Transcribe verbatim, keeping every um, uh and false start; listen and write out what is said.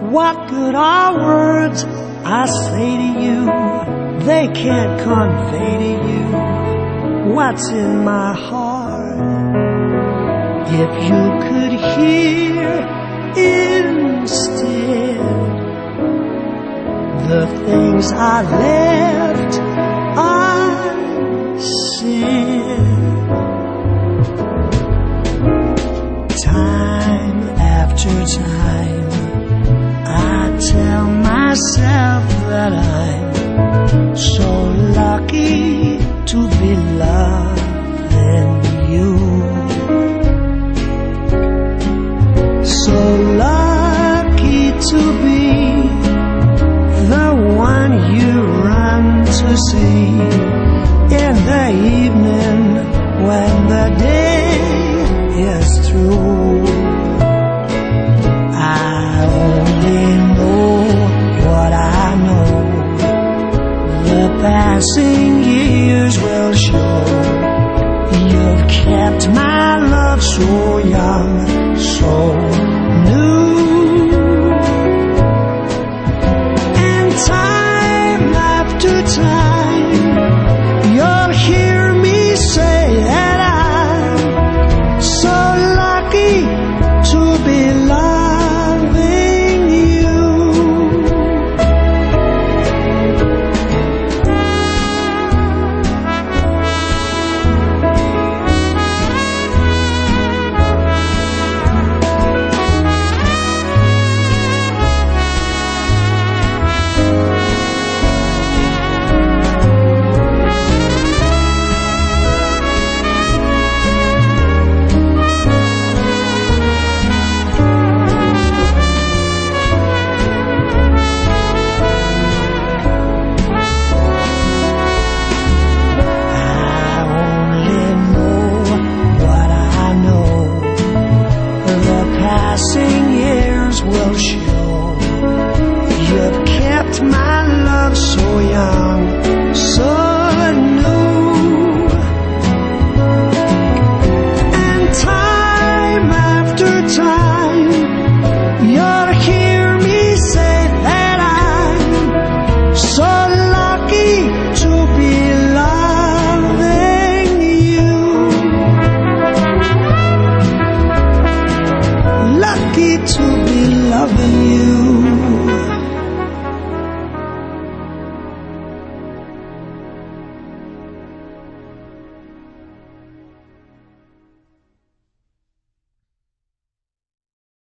What good are words I say to you? They can't convey to you what's in my heart. If you could hear instead the things I left unsaid. Time after time I tell myself that I'm so lucky to be loving you, so lucky to be the one you run to see in the evening when the day is through. I only know what I know. The passing years will show. You've kept my love so young, so new. And time after time, you'll hear me say that I'm so lucky to be loving you. Passing years will show. You've kept my love so young, so new. And time after time, you'll hear me say that I'm so lucky to be loving you. Lucky to be loving you.